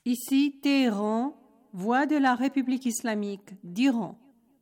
Ici Téhéran, voix de la République islamique d'Iran.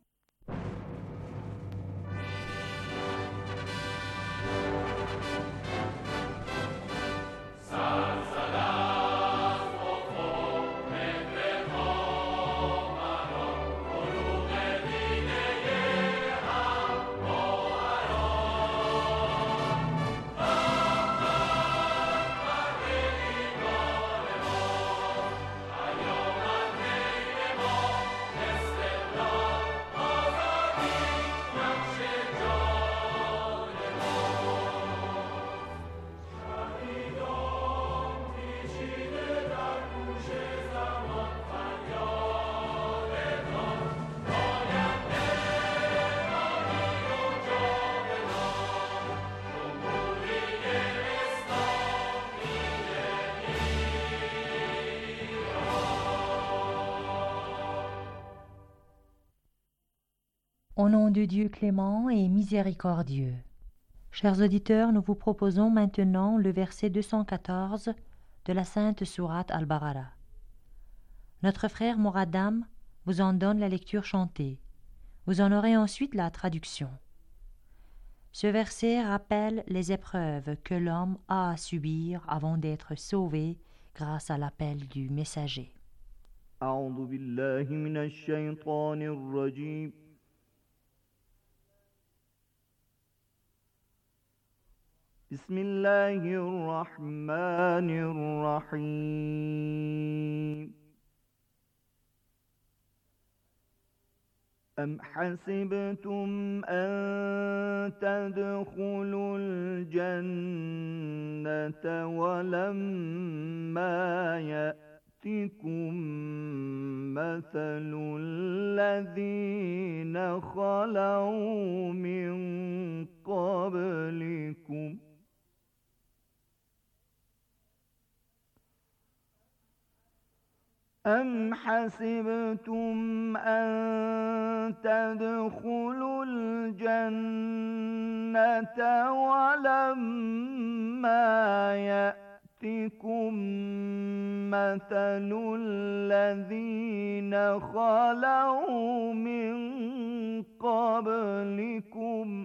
Au nom de Dieu clément et miséricordieux. Chers auditeurs, nous vous proposons maintenant le verset 214 de la Sainte Sourate Al-Baqara. Notre frère Moradam vous en donne la lecture chantée. Vous en aurez ensuite la traduction. Ce verset rappelle les épreuves que l'homme a à subir avant d'être sauvé grâce à l'appel du messager. أعوذ بالله من الشيطان الرجيم بسم الله الرحمن الرحيم أم حسبتم أن تدخلوا الجنة ولما يأتكم مثل الذين خلوا من قبلكم أم حسبتم أن تدخلوا الجنة ولما يأتكم مثل الذين خلوا من قبلكم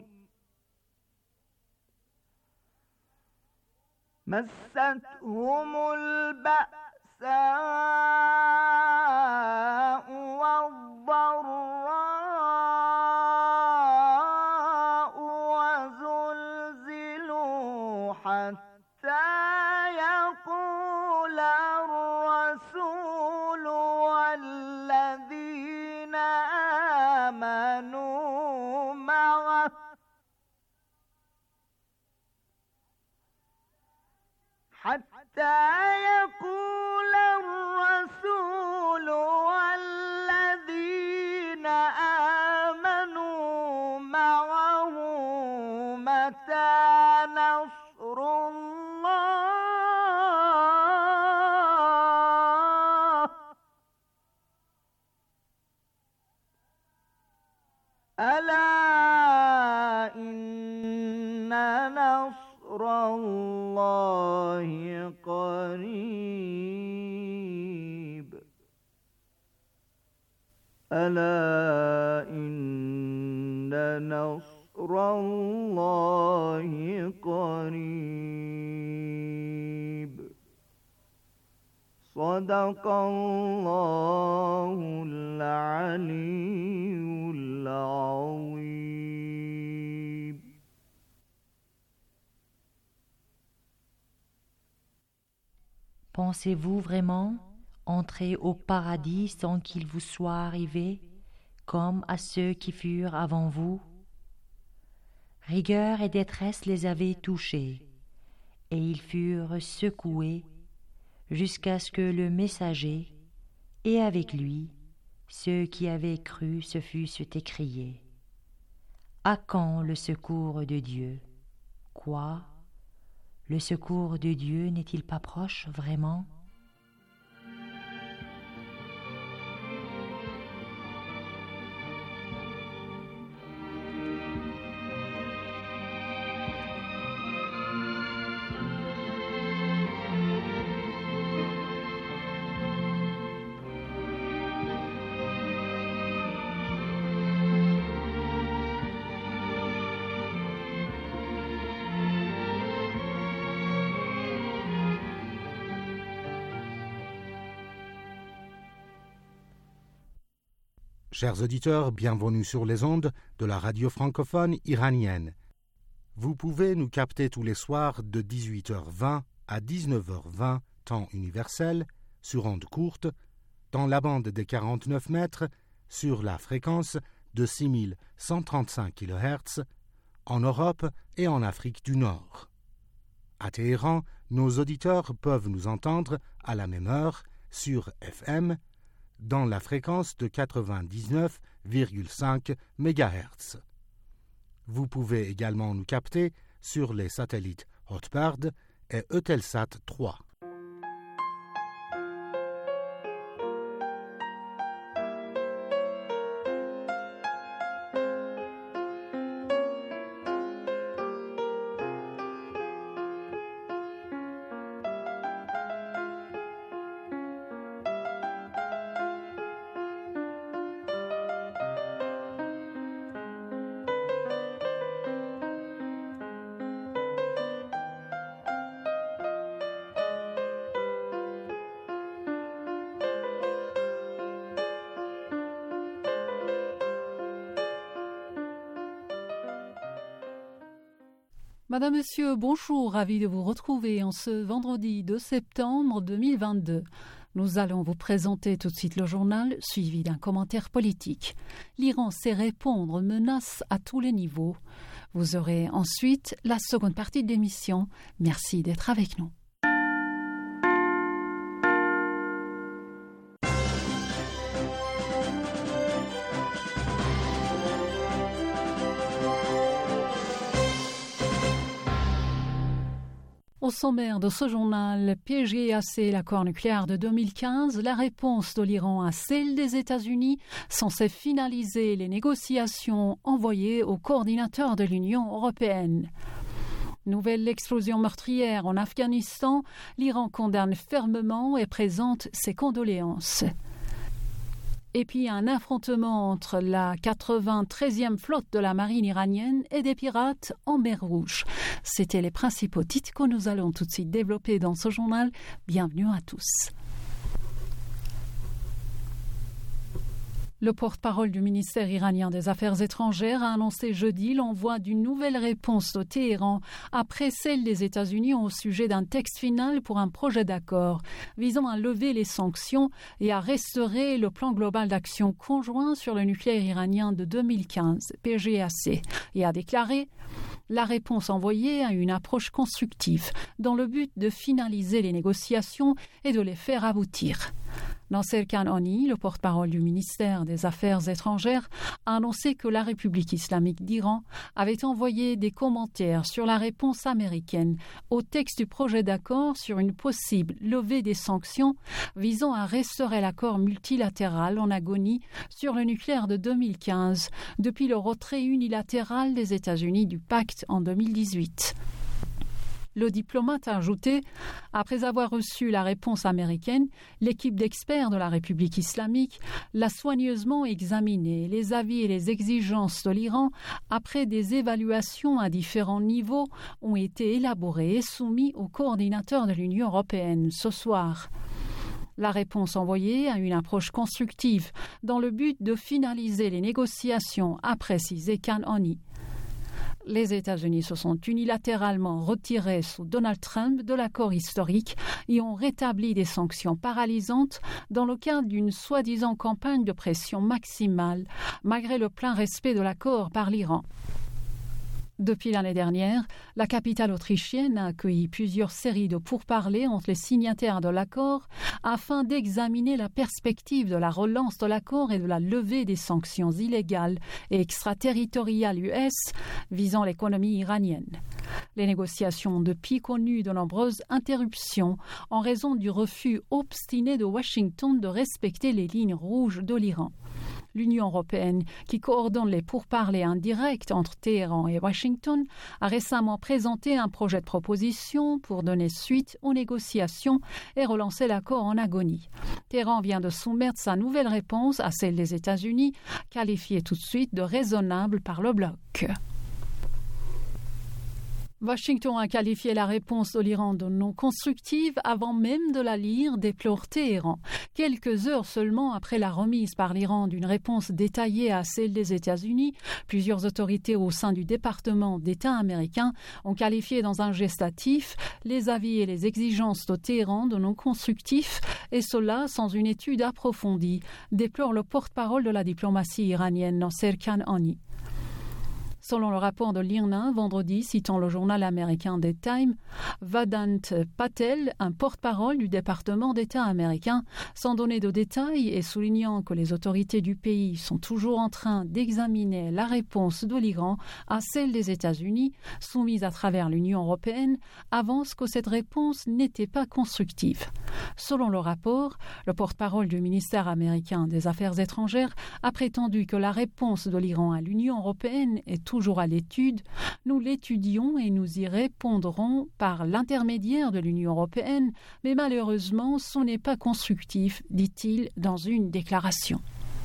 مستهم البأساء والضراء وزلزلوا حتى يقول الرسول والذين آمنوا معه حتى يقول الرسول والذين آمنوا معه متى نصر الله ألا إن نصر الله قريب ألا إن نصر الله قريب صدق الله العلي العظيم. Pensez-vous vraiment entrer au paradis sans qu'il vous soit arrivé, comme à ceux qui furent avant vous? Rigueur et détresse les avaient touchés, et ils furent secoués jusqu'à ce que le messager, et avec lui, ceux qui avaient cru se fussent écriés. À quand le secours de Dieu? Quoi? Le secours de Dieu n'est-il pas proche vraiment? Chers auditeurs, bienvenue sur les ondes de la radio francophone iranienne. Vous pouvez nous capter tous les soirs de 18h20 à 19h20, temps universel, sur ondes courtes, dans la bande des 49 mètres, sur la fréquence de 6135 kHz, en Europe et en Afrique du Nord. À Téhéran, nos auditeurs peuvent nous entendre à la même heure sur FM, dans la fréquence de 99,5 MHz. Vous pouvez également nous capter sur les satellites Hotbird et Eutelsat 3. Madame, Monsieur, bonjour, ravi de vous retrouver en ce vendredi 2 septembre 2022. Nous allons vous présenter tout de suite le journal, suivi d'un commentaire politique. L'Iran sait répondre aux menaces à tous les niveaux. Vous aurez ensuite la seconde partie de l'émission. Merci d'être avec nous. Au sommaire de ce journal, PGAC, l'accord nucléaire de 2015, la réponse de l'Iran à celle des États-Unis, censée finaliser les négociations envoyées au coordinateur de l'Union européenne. Nouvelle explosion meurtrière en Afghanistan, l'Iran condamne fermement et présente ses condoléances. Et puis un affrontement entre la 93e flotte de la marine iranienne et des pirates en mer Rouge. C'étaient les principaux titres que nous allons tout de suite développer dans ce journal. Bienvenue à tous. Le porte-parole du ministère iranien des Affaires étrangères a annoncé jeudi l'envoi d'une nouvelle réponse de Téhéran après celle des États-Unis au sujet d'un texte final pour un projet d'accord visant à lever les sanctions et à restaurer le plan global d'action conjoint sur le nucléaire iranien de 2015, PGAC, et a déclaré « La réponse envoyée a une approche constructive dans le but de finaliser les négociations et de les faire aboutir ». Nasser Kanani, le porte-parole du ministère des Affaires étrangères, a annoncé que la République islamique d'Iran avait envoyé des commentaires sur la réponse américaine au texte du projet d'accord sur une possible levée des sanctions visant à restaurer l'accord multilatéral en agonie sur le nucléaire de 2015 depuis le retrait unilatéral des États-Unis du pacte en 2018. Le diplomate a ajouté « Après avoir reçu la réponse américaine, l'équipe d'experts de la République islamique l'a soigneusement examinée. Les avis et les exigences de l'Iran, après des évaluations à différents niveaux, ont été élaborés et soumis au coordinateur de l'Union européenne ce soir. » La réponse envoyée a une approche constructive dans le but de finaliser les négociations, a précisé Kanani. Les États-Unis se sont unilatéralement retirés sous Donald Trump de l'accord historique et ont rétabli des sanctions paralysantes dans le cadre d'une soi-disant campagne de pression maximale, malgré le plein respect de l'accord par l'Iran. Depuis l'année dernière, la capitale autrichienne a accueilli plusieurs séries de pourparlers entre les signataires de l'accord afin d'examiner la perspective de la relance de l'accord et de la levée des sanctions illégales et extraterritoriales US visant l'économie iranienne. Les négociations ont depuis connu de nombreuses interruptions en raison du refus obstiné de Washington de respecter les lignes rouges de l'Iran. L'Union européenne, qui coordonne les pourparlers indirects entre Téhéran et Washington, a récemment présenté un projet de proposition pour donner suite aux négociations et relancer l'accord en agonie. Téhéran vient de soumettre sa nouvelle réponse à celle des États-Unis, qualifiée tout de suite de raisonnable par le bloc. Washington a qualifié la réponse de l'Iran de non constructive avant même de la lire, déplore Téhéran. Quelques heures seulement après la remise par l'Iran d'une réponse détaillée à celle des États-Unis, plusieurs autorités au sein du département d'État américain ont qualifié dans un geste hâtif les avis et les exigences de Téhéran de non constructifs, et cela sans une étude approfondie, déplore le porte-parole de la diplomatie iranienne, Nasser Kanani. Selon le rapport de l'IRNA, vendredi, citant le journal américain The Times, Vedant Patel, un porte-parole du département d'État américain, sans donner de détails et soulignant que les autorités du pays sont toujours en train d'examiner la réponse de l'Iran à celle des États-Unis, soumise à travers l'Union européenne, avance que cette réponse n'était pas constructive. Selon le rapport, le porte-parole du ministère américain des Affaires étrangères a prétendu que la réponse de l'Iran à l'Union européenne est toujours à l'étude. Nous l'étudions et nous y répondrons par l'intermédiaire de l'Union européenne, mais malheureusement, ce n'est pas constructif, dit-il dans une déclaration.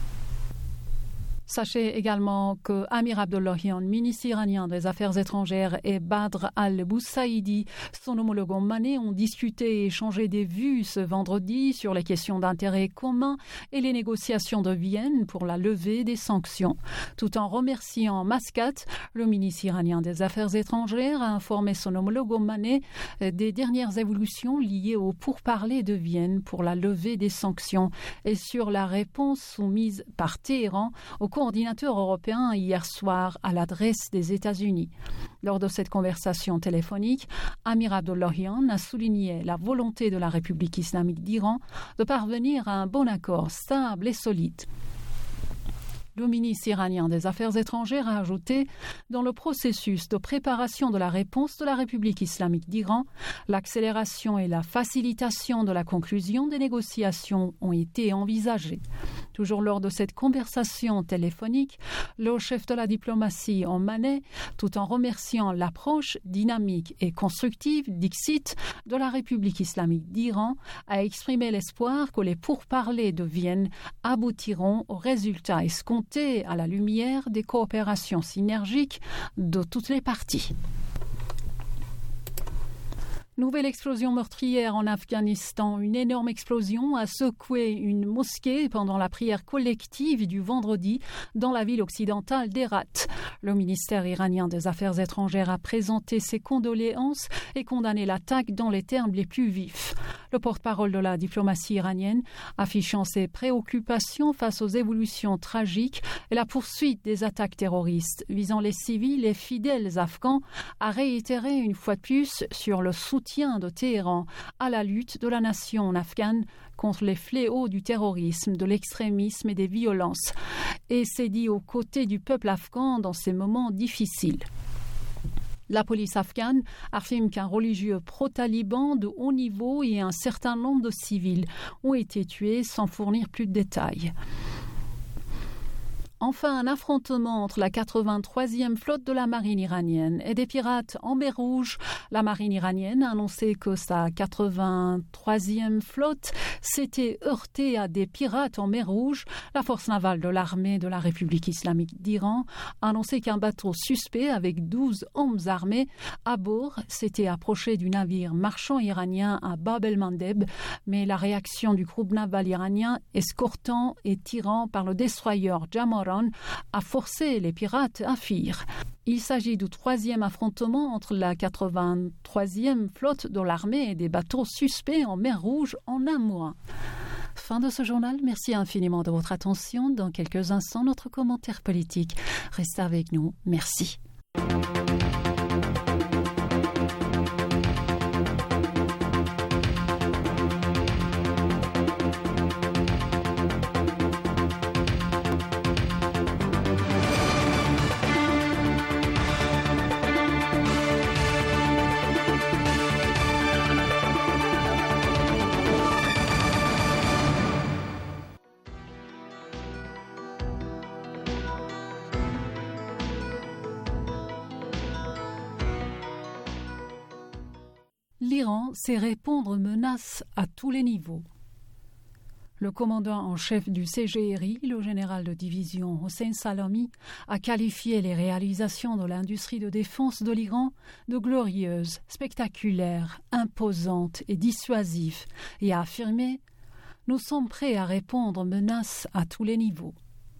Sachez également que Amir Abdollahian, ministre iranien des Affaires étrangères, et Badr al-Boussaïdi, son homologue omanais, ont discuté et échangé des vues ce vendredi sur les questions d'intérêt commun et les négociations de Vienne pour la levée des sanctions. Tout en remerciant Mascat, le ministre iranien des Affaires étrangères a informé son homologue omanais des dernières évolutions liées aux pourparlers de Vienne pour la levée des sanctions et sur la réponse soumise par Téhéran au coordinateur européen hier soir à l'adresse des États-Unis. Lors de cette conversation téléphonique, Amir Abdollahian a souligné la volonté de la République islamique d'Iran de parvenir à un bon accord stable et solide. Le ministre iranien des Affaires étrangères a ajouté « Dans le processus de préparation de la réponse de la République islamique d'Iran, l'accélération et la facilitation de la conclusion des négociations ont été envisagées. » Toujours lors de cette conversation téléphonique, le chef de la diplomatie omanais, tout en remerciant l'approche dynamique et constructive, dixit, de la République islamique d'Iran, a exprimé l'espoir que les pourparlers de Vienne aboutiront aux résultats escomptés à la lumière des coopérations synergiques de toutes les parties. Nouvelle explosion meurtrière en Afghanistan. Une énorme explosion a secoué une mosquée pendant la prière collective du vendredi dans la ville occidentale d'Herat. Le ministère iranien des Affaires étrangères a présenté ses condoléances et condamné l'attaque dans les termes les plus vifs. Le porte-parole de la diplomatie iranienne, affichant ses préoccupations face aux évolutions tragiques et la poursuite des attaques terroristes visant les civils et fidèles afghans, a réitéré une fois de plus sur le soutien de Téhéran à la lutte de la nation afghane contre les fléaux du terrorisme, de l'extrémisme et des violences, et s'est dit aux côtés du peuple afghan dans ces moments difficiles. La police afghane affirme qu'un religieux pro-taliban de haut niveau et un certain nombre de civils ont été tués sans fournir plus de détails. Enfin, un affrontement entre la 83e flotte de la marine iranienne et des pirates en mer Rouge. La marine iranienne a annoncé que sa 83e flotte s'était heurtée à des pirates en mer Rouge. La force navale de l'armée de la République islamique d'Iran a annoncé qu'un bateau suspect avec 12 hommes armés à bord s'était approché du navire marchand iranien à Bab el-Mandeb, mais la réaction du groupe naval iranien, escortant et tirant par le destroyer Jamoran, a forcé les pirates à fuir. Il s'agit du 3e affrontement entre la 83e flotte de l'armée et des bateaux suspects en mer Rouge en un mois. Fin de ce journal. Merci infiniment de votre attention. Dans quelques instants, notre commentaire politique. Restez avec nous. Merci. L'Iran sait répondre aux menaces à tous les niveaux. Le commandant en chef du CGRI, le général de division Hossein Salami, a qualifié les réalisations de l'industrie de défense de l'Iran de glorieuses, spectaculaires, imposantes et dissuasives et a affirmé « Nous sommes prêts à répondre aux menaces à tous les niveaux ».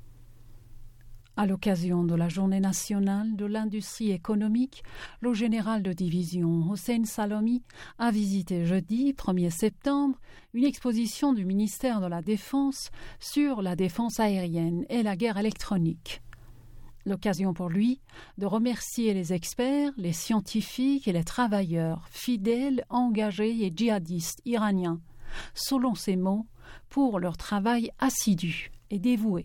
À l'occasion de la Journée nationale de l'industrie économique, le général de division Hossein Salami a visité jeudi 1er septembre une exposition du ministère de la Défense sur la défense aérienne et la guerre électronique. L'occasion pour lui de remercier les experts, les scientifiques et les travailleurs fidèles, engagés et djihadistes iraniens, selon ses mots, pour leur travail assidu et dévoué.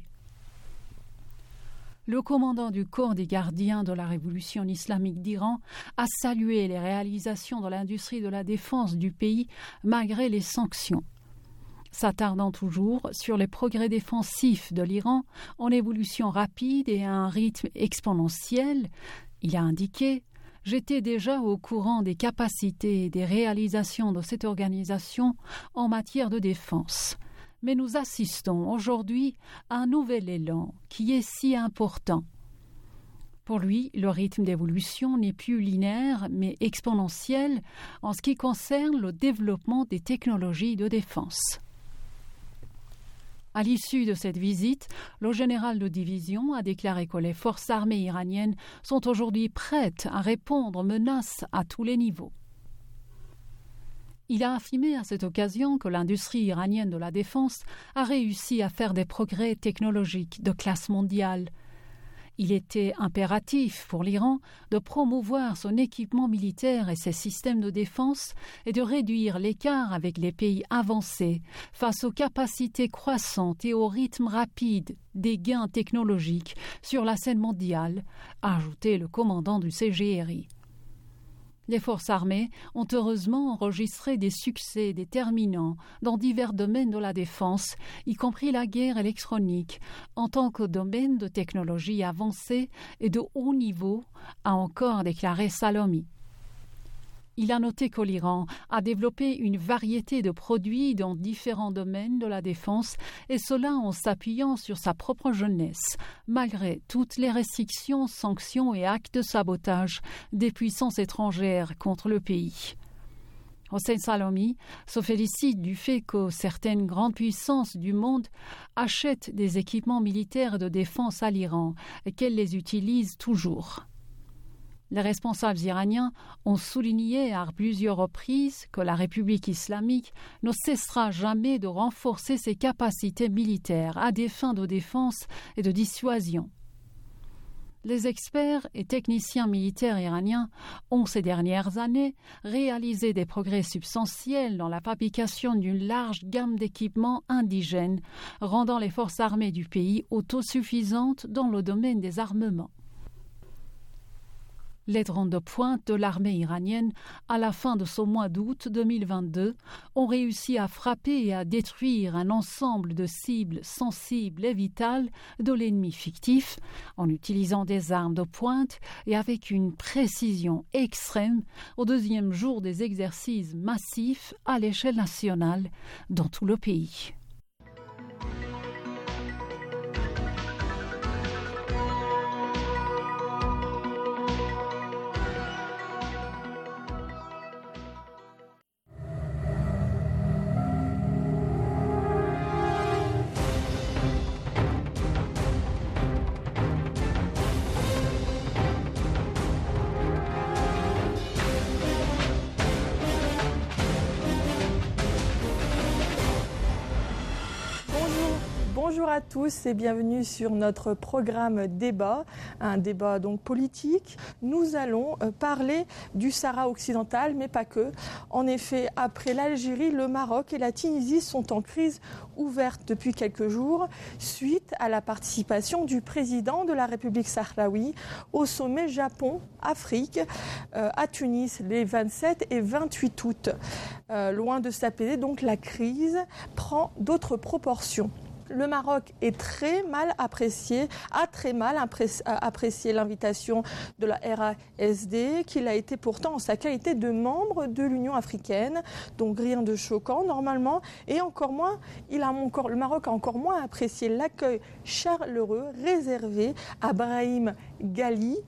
Le commandant du corps des gardiens de la révolution islamique d'Iran a salué les réalisations de l'industrie de la défense du pays malgré les sanctions. S'attardant toujours sur les progrès défensifs de l'Iran en évolution rapide et à un rythme exponentiel, il a indiqué « J'étais déjà au courant des capacités et des réalisations de cette organisation en matière de défense. Mais nous assistons aujourd'hui à un nouvel élan qui est si important. » Pour lui, le rythme d'évolution n'est plus linéaire mais exponentiel en ce qui concerne le développement des technologies de défense. À l'issue de cette visite, le général de division a déclaré que les forces armées iraniennes sont aujourd'hui prêtes à répondre aux menaces à tous les niveaux. Il a affirmé à cette occasion que l'industrie iranienne de la défense a réussi à faire des progrès technologiques de classe mondiale. Il était impératif pour l'Iran de promouvoir son équipement militaire et ses systèmes de défense et de réduire l'écart avec les pays avancés face aux capacités croissantes et au rythme rapide des gains technologiques sur la scène mondiale, a ajouté le commandant du CGRI. Les forces armées ont heureusement enregistré des succès déterminants dans divers domaines de la défense, y compris la guerre électronique, en tant que domaine de technologie avancée et de haut niveau, a encore déclaré Salami. Il a noté que l'Iran a développé une variété de produits dans différents domaines de la défense, et cela en s'appuyant sur sa propre jeunesse, malgré toutes les restrictions, sanctions et actes de sabotage des puissances étrangères contre le pays. Hossein Salami se félicite du fait que certaines grandes puissances du monde achètent des équipements militaires de défense à l'Iran et qu'elles les utilisent toujours. Les responsables iraniens ont souligné à plusieurs reprises que la République islamique ne cessera jamais de renforcer ses capacités militaires à des fins de défense et de dissuasion. Les experts et techniciens militaires iraniens ont ces dernières années réalisé des progrès substantiels dans la fabrication d'une large gamme d'équipements indigènes, rendant les forces armées du pays autosuffisantes dans le domaine des armements. Les drones de pointe de l'armée iranienne, à la fin de ce mois d'août 2022, ont réussi à frapper et à détruire un ensemble de cibles sensibles et vitales de l'ennemi fictif, en utilisant des armes de pointe et avec une précision extrême au deuxième jour des exercices massifs à l'échelle nationale dans tout le pays. Bonjour à tous et bienvenue sur notre programme débat, un débat donc politique. Nous allons parler du Sahara occidental, mais pas que. En effet, après l'Algérie, le Maroc et la Tunisie sont en crise ouverte depuis quelques jours, suite à la participation du président de la République sahraoui au sommet Japon-Afrique à Tunis les 27 et 28 août. Loin de s'apaiser, donc la crise prend d'autres proportions. Le Maroc est très mal apprécié, a très mal apprécié l'invitation de la RASD, qu'il a été pourtant en sa qualité de membre de l'Union africaine, donc rien de choquant normalement, et encore moins, le Maroc a encore moins apprécié l'accueil chaleureux réservé à Brahim Ghali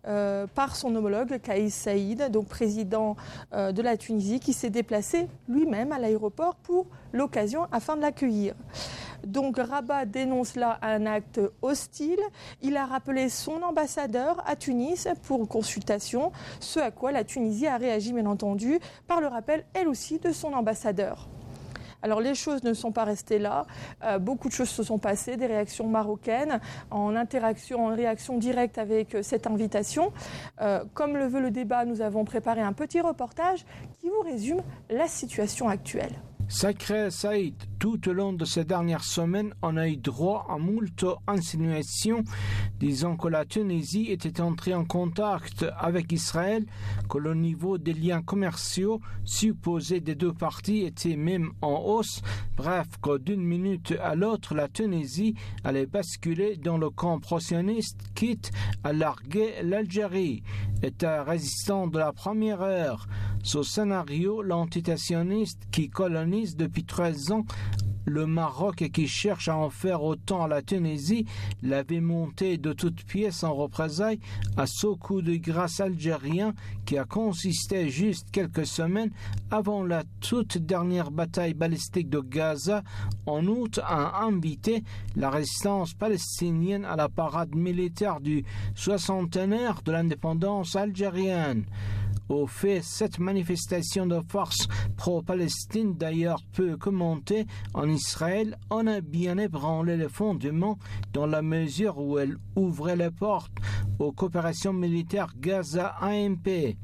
par son homologue Kais Saïd, donc président de la Tunisie, qui s'est déplacé lui-même à l'aéroport pour l'occasion afin de l'accueillir. Donc Rabat dénonce là un acte hostile. Il a rappelé son ambassadeur à Tunis pour consultation, ce à quoi la Tunisie a réagi bien entendu par le rappel elle aussi de son ambassadeur. Alors les choses ne sont pas restées là, beaucoup de choses se sont passées, des réactions marocaines en réaction directe avec cette invitation. Comme le veut le débat, nous avons préparé un petit reportage qui vous résume la situation actuelle. Sacré Saïd, tout au long de ces dernières semaines, on a eu droit à moult insinuations disant que la Tunisie était entrée en contact avec Israël, que le niveau des liens commerciaux supposés des deux parties était même en hausse, bref, que d'une minute à l'autre, la Tunisie allait basculer dans le camp pro-sioniste, quitte à larguer l'Algérie. État résistant de la première heure. Ce scénario, l'antitationniste qui colonise depuis 13 ans le Maroc et qui cherche à en faire autant à la Tunisie, l'avait monté de toutes pièces en représailles à ce coup de grâce algérien qui a consisté juste quelques semaines avant la toute dernière bataille balistique de Gaza en août à inviter la résistance palestinienne à la parade militaire du soixantenaire de l'indépendance algérienne. Au fait, cette manifestation de force pro-Palestine, d'ailleurs peu commentée en Israël, en a bien ébranlé les fondements dans la mesure où elle ouvrait les portes aux coopérations militaires Gaza-AMP.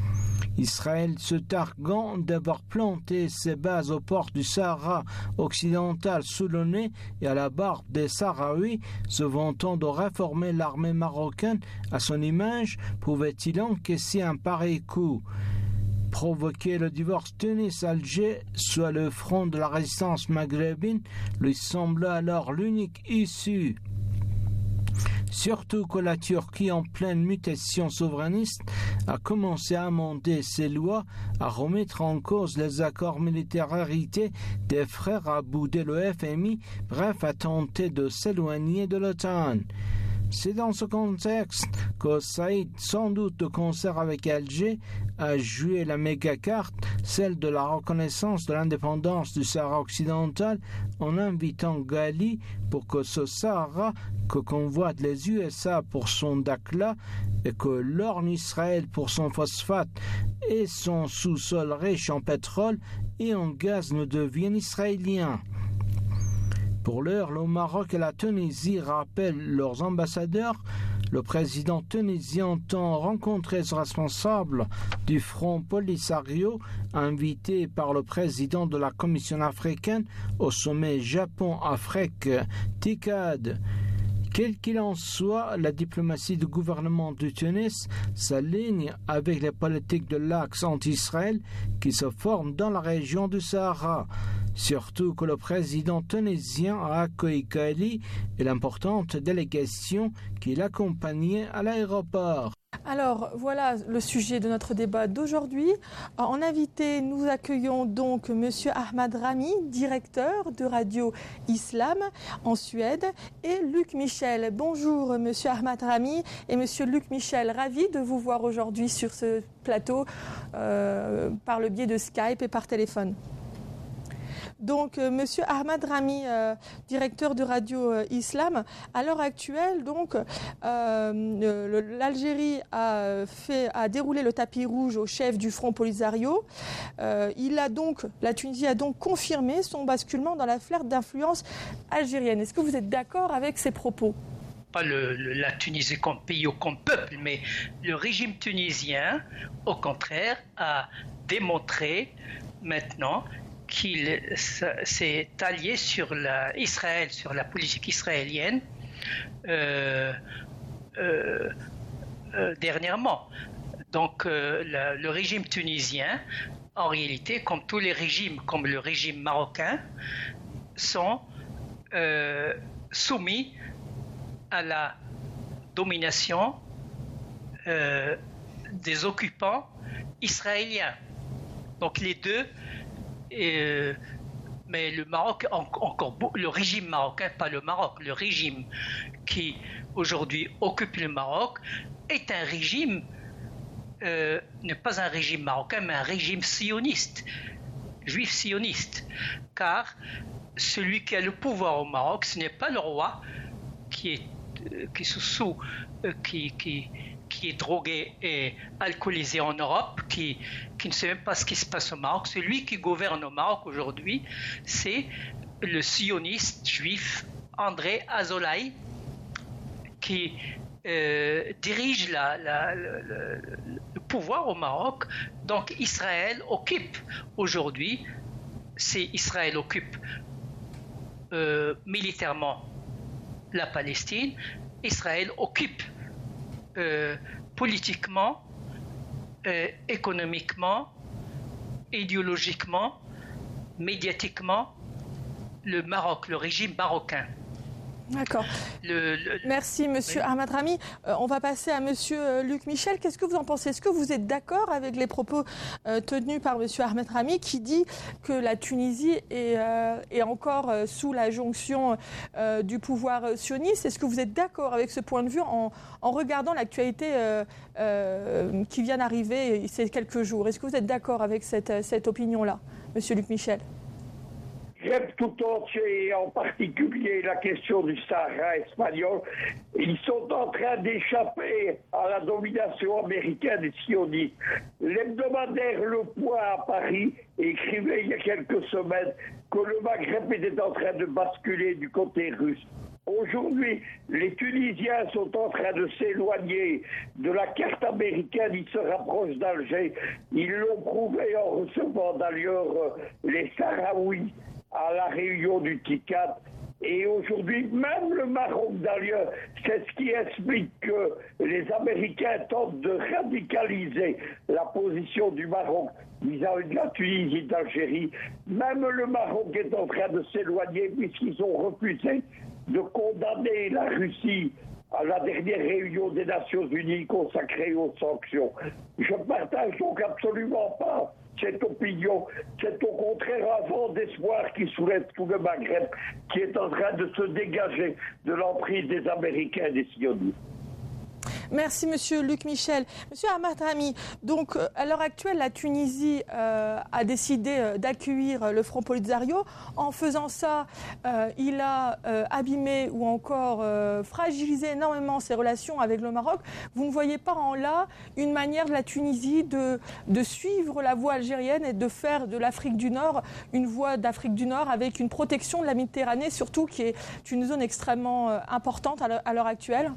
Israël se targuant d'avoir planté ses bases aux portes du Sahara occidental sous le nez et à la barbe des Sahraouis, se vantant de réformer l'armée marocaine à son image, pouvait-il encaisser un pareil coup? Provoquer le divorce Tunis-Alger sur le front de la résistance maghrébine lui semblait alors l'unique issue. Surtout que la Turquie, en pleine mutation souverainiste, a commencé à amender ses lois, à remettre en cause les accords militaires hérités des frères, à bouder le FMI, bref, à tenter de s'éloigner de l'OTAN. C'est dans ce contexte que Saïd, sans doute de concert avec Alger, a joué la méga-carte, celle de la reconnaissance de l'indépendance du Sahara occidental, en invitant Ghali pour que ce Sahara, que convoitent les USA pour son Dakhla et que lorgne Israël pour son phosphate et son sous-sol riche en pétrole et en gaz, ne devienne israélien. Pour l'heure, le Maroc et la Tunisie rappellent leurs ambassadeurs. Le président tunisien entend rencontrer ce responsable du Front Polisario, invité par le président de la Commission africaine au sommet Japon-Afrique TICAD. Quel qu'il en soit, la diplomatie du gouvernement de Tunis s'aligne avec les politiques de l'axe anti-Israël qui se forment dans la région du Sahara. Surtout que le président tunisien a accueilli Ghali et l'importante délégation qui l'accompagnait à l'aéroport. Alors voilà le sujet de notre débat d'aujourd'hui. En invité, nous accueillons donc M. Ahmad Rami, directeur de Radio Islam en Suède, et Luc Michel. Bonjour M. Ahmad Rami et M. Luc Michel, ravi de vous voir aujourd'hui sur ce plateau par le biais de Skype et par téléphone. Donc, Monsieur Ahmad Rami, directeur de Radio Islam, à l'heure actuelle, donc, l'Algérie a déroulé le tapis rouge au chef du Front Polisario. La Tunisie a donc confirmé son basculement dans l'affaire d'influence algérienne. Est-ce que vous êtes d'accord avec ces propos ? Pas la Tunisie comme pays ou comme peuple, mais le régime tunisien, au contraire, a démontré maintenant qu'il s'est allié sur Israël, sur la politique israélienne dernièrement. Donc le régime tunisien, en réalité, comme tous les régimes, comme le régime marocain, sont soumis à la domination des occupants israéliens. Donc les deux, mais le Maroc, le régime marocain, pas le Maroc, le régime qui aujourd'hui occupe le Maroc est un régime, n'est pas un régime marocain, mais un régime sioniste, juif sioniste, car celui qui a le pouvoir au Maroc, ce n'est pas le roi qui est drogué et alcoolisé en Europe, qui ne sait même pas ce qui se passe au Maroc. Celui qui gouverne au Maroc aujourd'hui, c'est le sioniste juif André Azolai, qui dirige le pouvoir au Maroc. Donc Israël occupe aujourd'hui, Israël occupe militairement la Palestine, Israël occupe politiquement, économiquement, idéologiquement, médiatiquement, le Maroc, le régime marocain. D'accord. Merci, Monsieur Ahmad Rami. On va passer à Monsieur Luc Michel. Qu'est-ce que vous en pensez? Est-ce que vous êtes d'accord avec les propos tenus par Monsieur Ahmad Rami qui dit que la Tunisie est encore sous la jonction du pouvoir sioniste? Est-ce que vous êtes d'accord avec ce point de vue en regardant l'actualité qui vient d'arriver ces quelques jours? Est-ce que vous êtes d'accord avec cette opinion-là, Monsieur Luc Michel? J'aime tout entier, et en particulier la question du Sahara espagnol. Ils sont en train d'échapper à la domination américaine et sioniste. L'hebdomadaire Le Point à Paris écrivait il y a quelques semaines que le Maghreb était en train de basculer du côté russe. Aujourd'hui, les Tunisiens sont en train de s'éloigner de la carte américaine, ils se rapprochent d'Alger. Ils l'ont prouvé en recevant d'ailleurs les Sahraouis à la réunion du TICAD. Et aujourd'hui, même le Maroc d'ailleurs, c'est ce qui explique que les Américains tentent de radicaliser la position du Maroc vis-à-vis de la Tunisie et d'Algérie. Même le Maroc est en train de s'éloigner puisqu'ils ont refusé de condamner la Russie à la dernière réunion des Nations Unies consacrée aux sanctions. Je ne partage donc absolument pas cette opinion. C'est au contraire un vent d'espoir qui soulève tout le Maghreb, qui est en train de se dégager de l'emprise des Américains et des sionistes. Merci, Monsieur Luc Michel. Monsieur Ahmad Rami, donc à l'heure actuelle, la Tunisie a décidé d'accueillir le Front Polisario. En faisant ça, il a abîmé ou encore fragilisé énormément ses relations avec le Maroc. Vous ne voyez pas en là une manière de la Tunisie de suivre la voie algérienne et de faire de l'Afrique du Nord une voie d'Afrique du Nord avec une protection de la Méditerranée, surtout qui est une zone extrêmement importante à l'heure actuelle?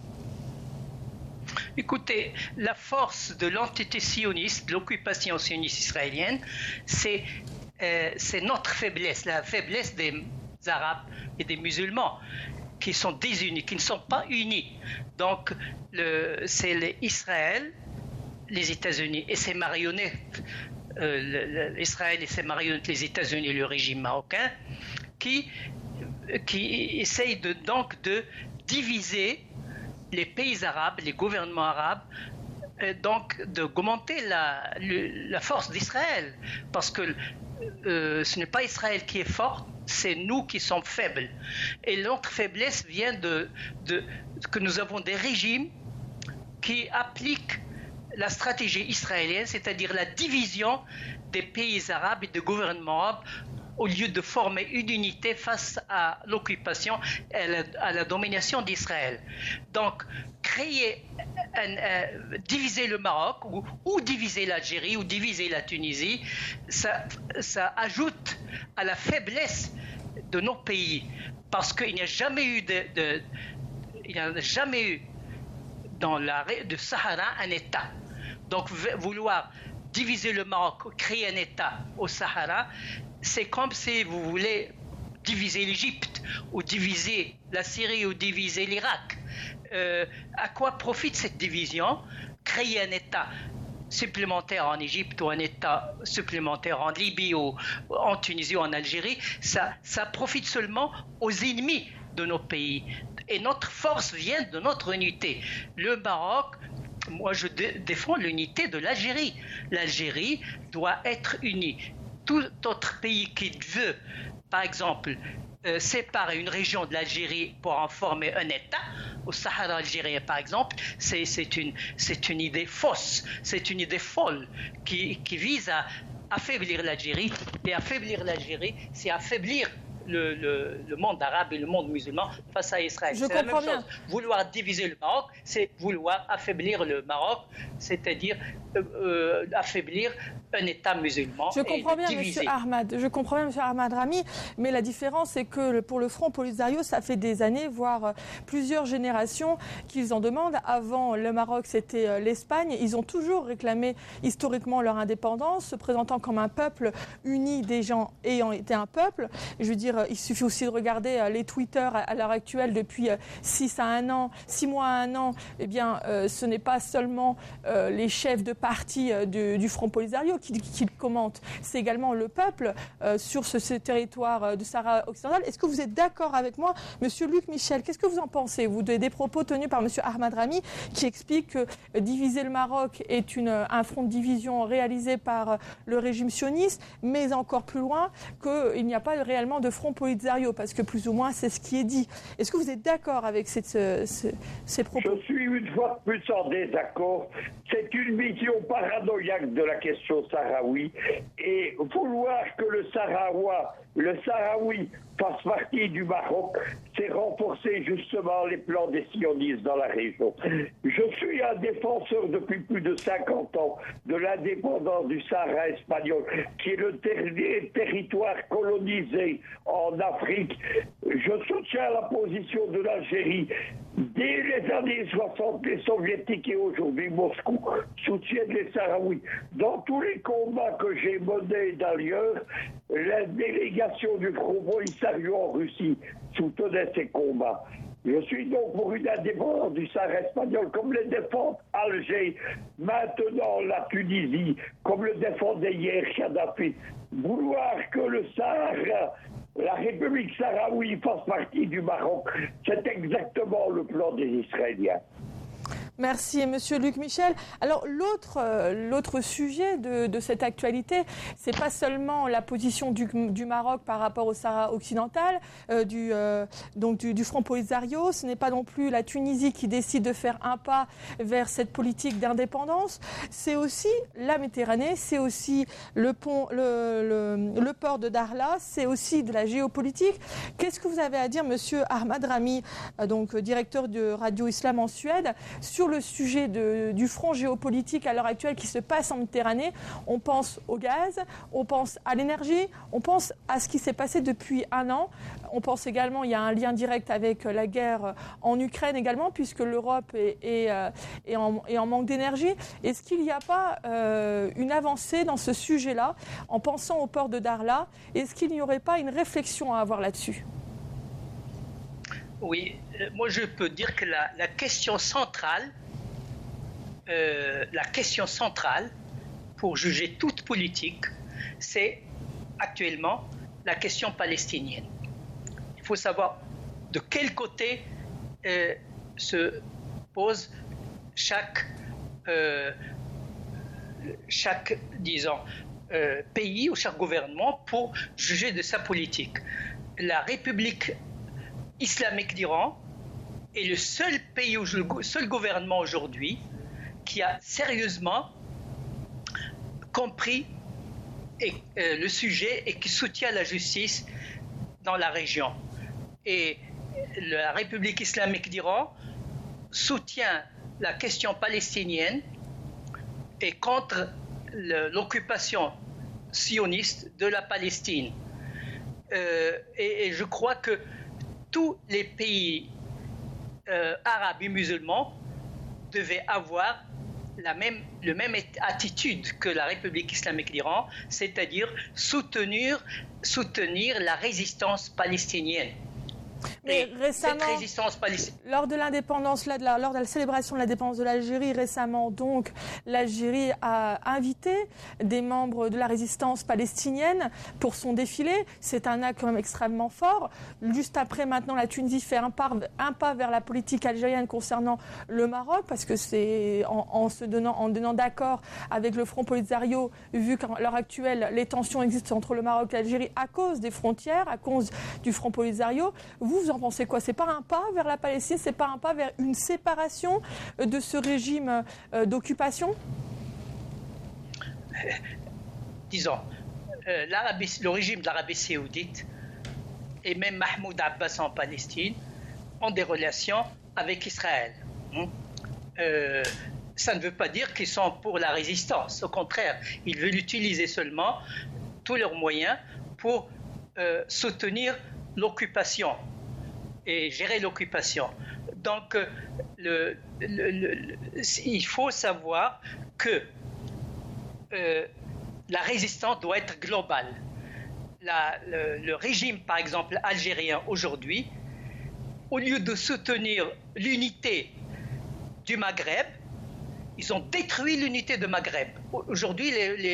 Écoutez, la force de l'entité sioniste, de l'occupation sioniste israélienne, c'est notre faiblesse, la faiblesse des Arabes et des musulmans qui sont désunis, qui ne sont pas unis. Donc, c'est Israël, les États-Unis et ses marionnettes, Israël et ses marionnettes, les États-Unis et le régime marocain, qui essayent donc de diviser les pays arabes, les gouvernements arabes, donc d'augmenter la force d'Israël. Parce que ce n'est pas Israël qui est fort, c'est nous qui sommes faibles. Et notre faiblesse vient que nous avons des régimes qui appliquent la stratégie israélienne, c'est-à-dire la division des pays arabes et des gouvernements arabes, au lieu de former une unité face à l'occupation et à la domination d'Israël. Donc, diviser le Maroc ou diviser l'Algérie ou diviser la Tunisie, ça ajoute à la faiblesse de nos pays. Parce qu'il n'y a jamais eu dans l'arrêt de Sahara un État. Donc, vouloir diviser le Maroc, créer un État au Sahara, c'est comme si vous voulez diviser l'Égypte ou diviser la Syrie ou diviser l'Irak. À quoi profite cette division? Créer un État supplémentaire en Égypte ou un État supplémentaire en Libye ou en Tunisie ou en Algérie, ça profite seulement aux ennemis de nos pays. Et notre force vient de notre unité. Le Maroc, moi je défends l'unité de l'Algérie. L'Algérie doit être unie. Tout autre pays qui veut, par exemple, séparer une région de l'Algérie pour en former un État, au Sahara algérien par exemple, c'est une idée fausse, c'est une idée folle qui vise à affaiblir l'Algérie. Et affaiblir l'Algérie, c'est affaiblir le monde arabe et le monde musulman face à Israël. C'est la même chose. Vouloir diviser le Maroc, c'est vouloir affaiblir le Maroc, c'est-à-dire affaiblir un État musulman. Je comprends bien, Monsieur Ahmad. Je comprends bien, Monsieur Ahmad Rami. Mais la différence, c'est que pour le Front Polisario, ça fait des années, voire plusieurs générations, qu'ils en demandent. Avant, le Maroc, c'était l'Espagne. Ils ont toujours réclamé historiquement leur indépendance, se présentant comme un peuple uni des gens ayant été un peuple. Je veux dire, il suffit aussi de regarder les Twitter à l'heure actuelle depuis 6 mois à 1 an. Eh bien, ce n'est pas seulement les chefs de parti du Front Polisario qui le commentent, c'est également le peuple sur ce territoire du Sahara occidental. Est-ce que vous êtes d'accord avec moi, Monsieur Luc Michel? Qu'est-ce que vous en pensez, vous, des propos tenus par Monsieur Ahmad Rami qui explique que diviser le Maroc est un front de division réalisé par le régime sioniste, mais encore plus loin qu'il n'y a pas réellement de Front Polisario, parce que plus ou moins c'est ce qui est dit. Est-ce que vous êtes d'accord avec ces propos? Je suis une fois de plus en désaccord. C'est une vision paranoïaque de la question sahraoui, et vouloir que le Sahraoui fasse partie du Maroc, c'est renforcer justement les plans des sionistes dans la région. Je suis un défenseur depuis plus de 50 ans de l'indépendance du Sahara espagnol, qui est le territoire colonisé en Afrique. Je soutiens la position de l'Algérie. Dès les années 60, les Soviétiques et aujourd'hui Moscou soutiennent les Sahraouis. Dans tous les combats que j'ai menés d'ailleurs, la délégation du Front Polisario en Russie soutenait ces combats. Je suis donc pour une indépendance du Sahara espagnol, comme le défend Alger, maintenant la Tunisie, comme le défendait hier Kadhafi. Vouloir que le Sahara, la République sahraoui, fasse partie du Maroc, c'est exactement le plan des Israéliens. Merci, Monsieur Luc Michel. Alors, l'autre sujet de cette actualité, c'est pas seulement la position du Maroc par rapport au Sahara occidental, du Front Polisario. Ce n'est pas non plus la Tunisie qui décide de faire un pas vers cette politique d'indépendance. C'est aussi la Méditerranée, c'est aussi le port de Darla, c'est aussi de la géopolitique. Qu'est-ce que vous avez à dire, Monsieur Ahmad Rami, donc directeur de Radio Islam en Suède, sur le sujet du front géopolitique à l'heure actuelle qui se passe en Méditerranée? On pense au gaz, on pense à l'énergie, on pense à ce qui s'est passé depuis 1 an. On pense également, il y a un lien direct avec la guerre en Ukraine également, puisque l'Europe est en manque d'énergie. Est-ce qu'il n'y a pas une avancée dans ce sujet-là, en pensant au port de Darla? Est-ce qu'il n'y aurait pas une réflexion à avoir là-dessus? Oui, moi je peux dire que la question centrale pour juger toute politique, c'est actuellement la question palestinienne. Il faut savoir de quel côté se pose chaque pays ou chaque gouvernement pour juger de sa politique. La République islamique d'Iran est le seul pays, le seul gouvernement aujourd'hui qui a sérieusement compris le sujet et qui soutient la justice dans la région. Et la République islamique d'Iran soutient la question palestinienne et contre l'occupation sioniste de la Palestine. Et je crois que tous les pays arabes et musulmans devaient avoir la même attitude que la République islamique d'Iran, c'est-à-dire soutenir la résistance palestinienne. Mais Et récemment, cette résistance palestinienne... lors de l'indépendance, lors de la célébration de l'indépendance de l'Algérie, récemment, donc, l'Algérie a invité des membres de la résistance palestinienne pour son défilé. C'est un acte quand même extrêmement fort. Juste après, maintenant, la Tunisie fait un pas vers la politique algérienne concernant le Maroc, parce que c'est en donnant d'accord avec le Front Polisario, vu qu'à l'heure actuelle, les tensions existent entre le Maroc et l'Algérie à cause des frontières, à cause du Front Polisario. Vous en pensez quoi? C'est pas un pas vers la Palestine? C'est pas un pas vers une séparation de ce régime d'occupation? Disons, le régime de l'Arabie Saoudite et même Mahmoud Abbas en Palestine ont des relations avec Israël. Ça ne veut pas dire qu'ils sont pour la résistance. Au contraire, ils veulent utiliser seulement tous leurs moyens pour soutenir l'occupation et gérer l'occupation. Donc, il faut savoir que la résistance doit être globale. Le régime, par exemple, algérien aujourd'hui, au lieu de soutenir l'unité du Maghreb, ils ont détruit l'unité de Maghreb. Aujourd'hui,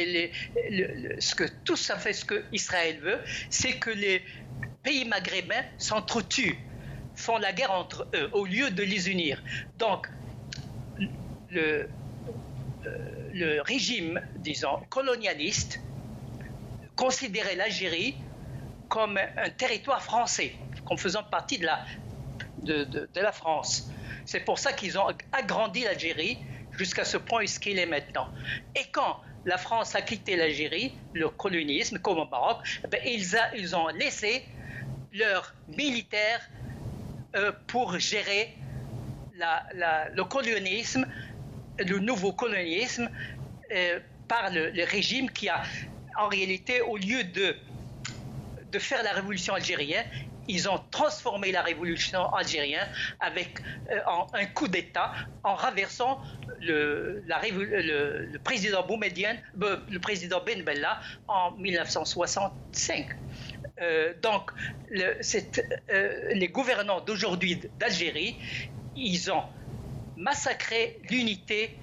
ce que Israël veut, c'est que les pays maghrébins s'entretuent, font la guerre entre eux, au lieu de les unir. Donc, le régime, disons, colonialiste, considérait l'Algérie comme un territoire français, comme faisant partie de la France. C'est pour ça qu'ils ont agrandi l'Algérie jusqu'à ce point où ce qu'il est maintenant. Et quand la France a quitté l'Algérie, le colonialisme, comme au Maroc, ils ont laissé leurs militaires pour gérer le colonialisme, le nouveau colonialisme, par le régime qui a, en réalité, au lieu de faire la révolution algérienne, ils ont transformé la révolution algérienne avec un coup d'État en renversant le président Boumediene, le président Ben Bella en 1965. Donc, les gouvernants d'aujourd'hui d'Algérie, ils ont massacré l'unité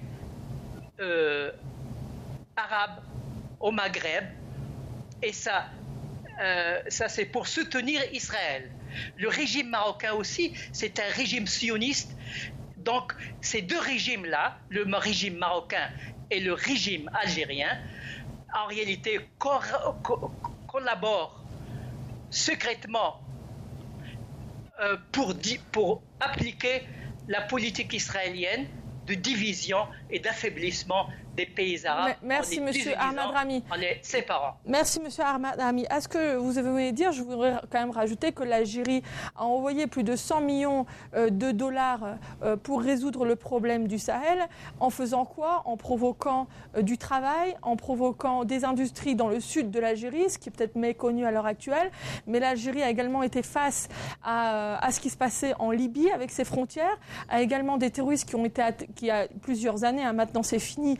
arabe au Maghreb, et ça c'est pour soutenir Israël. Le régime marocain aussi, c'est un régime sioniste. Donc, ces deux régimes-là, le régime marocain et le régime algérien, en réalité collaborent secrètement pour appliquer la politique israélienne de division et d'affaiblissement des pays arabes. Merci, M. Ahmad Rami. En les séparant. Merci, M. Ahmad Rami. À ce que vous avez dire, je voudrais quand même rajouter que l'Algérie a envoyé plus de 100 millions de dollars pour résoudre le problème du Sahel. En faisant quoi? En provoquant du travail, en provoquant des industries dans le sud de l'Algérie, ce qui est peut-être méconnu à l'heure actuelle. Mais l'Algérie a également été face à ce qui se passait en Libye avec ses frontières, a également des terroristes qui ont été qui a plusieurs années, maintenant c'est fini,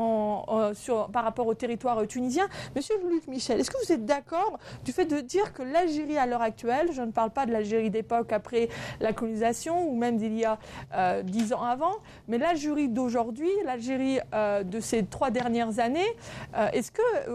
par rapport au territoire tunisien. Monsieur Luc Michel, est-ce que vous êtes d'accord du fait de dire que l'Algérie à l'heure actuelle, je ne parle pas de l'Algérie d'époque après la colonisation ou même d'il y a 10 ans avant, mais l'Algérie d'aujourd'hui, l'Algérie de ces 3 dernières années, est-ce que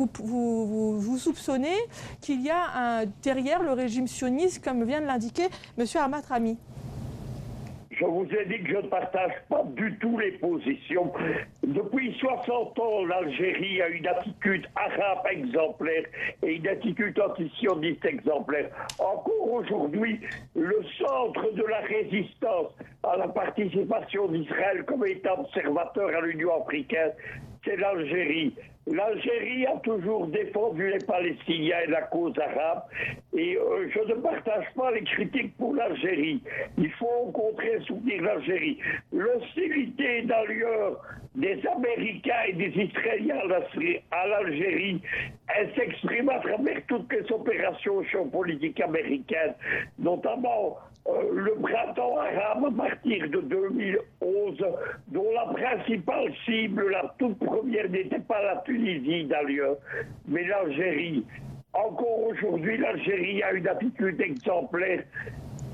vous soupçonnez qu'il y a derrière le régime sioniste, comme vient de l'indiquer Monsieur Ahmad Rami? Je vous ai dit que je ne partage pas du tout les positions. Depuis 60 ans, l'Algérie a une attitude arabe exemplaire et une attitude antisioniste exemplaire. Encore aujourd'hui, le centre de la résistance à la participation d'Israël comme État observateur à l'Union africaine, c'est l'Algérie. L'Algérie a toujours défendu les Palestiniens et la cause arabe, et je ne partage pas les critiques pour l'Algérie. Il faut au contraire soutenir l'Algérie. L'hostilité d'ailleurs des Américains et des Israéliens à l'Algérie, elle s'exprime à travers toutes les opérations géopolitiques américaines, notamment le printemps arabe à partir de 2011, dont la principale cible, la toute première, n'était pas la Tunisie d'ailleurs, mais l'Algérie. Encore aujourd'hui, l'Algérie a une attitude exemplaire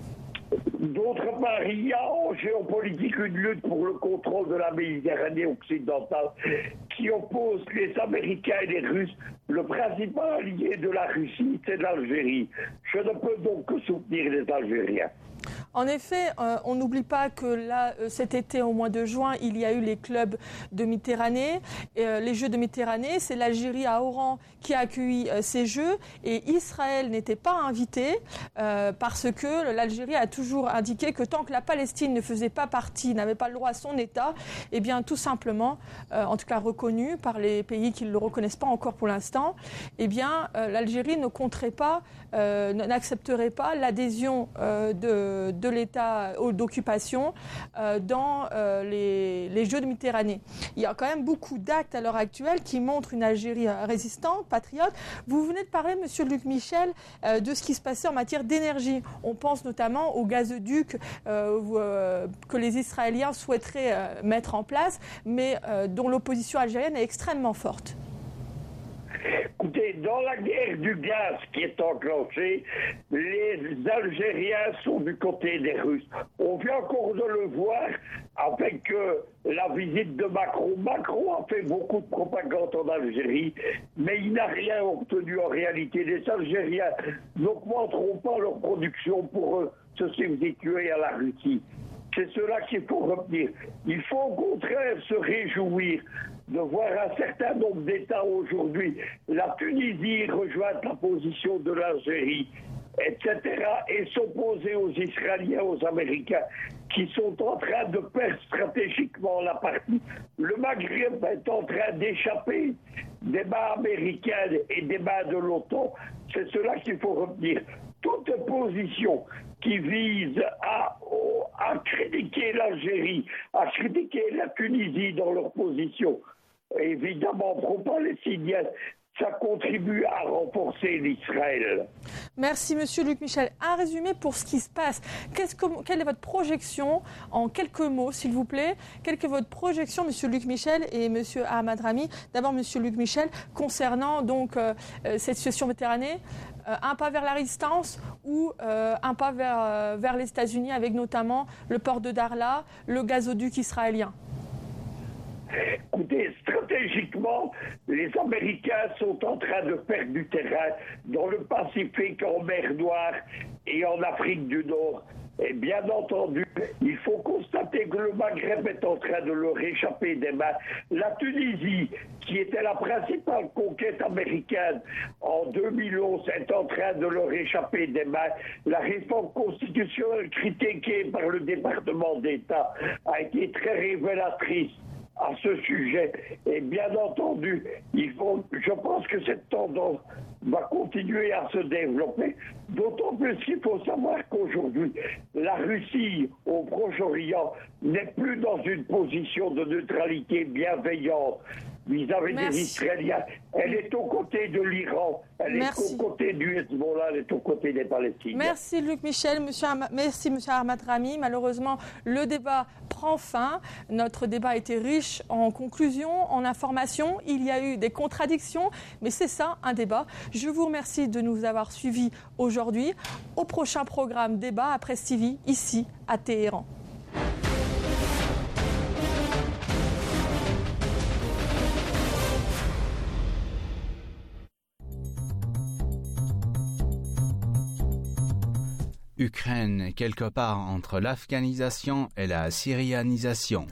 D'autre part, il y a en géopolitique une lutte pour le contrôle de la Méditerranée occidentale qui oppose les Américains et les Russes. Le principal allié de la Russie, c'est l'Algérie. Je ne peux donc que soutenir les Algériens. En effet, on n'oublie pas que là, cet été, au mois de juin, il y a eu les clubs de Méditerranée, les Jeux de Méditerranée. C'est l'Algérie à Oran qui a accueilli ces Jeux et Israël n'était pas invité parce que l'Algérie a toujours indiqué que tant que la Palestine ne faisait pas partie, n'avait pas le droit à son État, eh bien tout simplement, en tout cas reconnu par les pays qui ne le reconnaissent pas encore pour l'instant, eh bien l'Algérie ne compterait pas, n'accepterait pas l'adhésion de l'État d'occupation dans les Jeux de Méditerranée. Il y a quand même beaucoup d'actes à l'heure actuelle qui montrent une Algérie résistante, patriote. Vous venez de parler, Monsieur Luc Michel, de ce qui se passait en matière d'énergie. On pense notamment au gazoduc que les Israéliens souhaiteraient mettre en place, mais dont l'opposition algérienne est extrêmement forte. Écoutez, dans la guerre du gaz qui est enclenchée, les Algériens sont du côté des Russes. On vient encore de le voir avec la visite de Macron. Macron a fait beaucoup de propagande en Algérie, mais il n'a rien obtenu en réalité. Les Algériens n'augmenteront pas leur production pour se substituer à la Russie. C'est cela qu'il faut retenir. Il faut au contraire se réjouir de voir un certain nombre d'États aujourd'hui, la Tunisie rejoindre la position de l'Algérie, etc., et s'opposer aux Israéliens, aux Américains, qui sont en train de perdre stratégiquement la partie. Le Maghreb est en train d'échapper des mains américaines et des mains de l'OTAN. C'est cela qu'il faut retenir. Toute position qui vise à critiquer l'Algérie, à critiquer la Tunisie dans leur position, évidemment pro-palestinienne, ça contribue à renforcer l'Israël. Merci, Monsieur Luc Michel. Un résumé pour ce qui se passe. Quelle est votre projection, en quelques mots, s'il vous plaît? Quelle est votre projection, Monsieur Luc Michel et Monsieur Ahmad Rami? D'abord, Monsieur Luc Michel, concernant donc cette situation méditerranée, un pas vers la résistance ou un pas vers les États-Unis avec notamment le port de Darla, le gazoduc israélien? Écoutez, stratégiquement, les Américains sont en train de perdre du terrain dans le Pacifique, en mer Noire et en Afrique du Nord. Et bien entendu, il faut constater que le Maghreb est en train de leur échapper des mains. La Tunisie, qui était la principale conquête américaine en 2011, est en train de leur échapper des mains. La réforme constitutionnelle critiquée par le département d'État a été très révélatrice à ce sujet. Et bien entendu, je pense que cette tendance va continuer à se développer, d'autant plus qu'il faut savoir qu'aujourd'hui, la Russie au Proche-Orient n'est plus dans une position de neutralité bienveillante vis-à-vis des Israéliens. Elle est aux côtés de l'Iran, elle est aux côtés du Hezbollah, elle est aux côtés des Palestiniens. Merci Luc Michel, merci Monsieur Ahmad Rami. Malheureusement, le débat prend fin. Notre débat a été riche en conclusions, en informations. Il y a eu des contradictions, mais c'est ça, un débat. Je vous remercie de nous avoir suivis aujourd'hui. Au prochain programme Débat à Presse TV, ici à Téhéran. Ukraine, quelque part entre l'afghanisation et la syrianisation.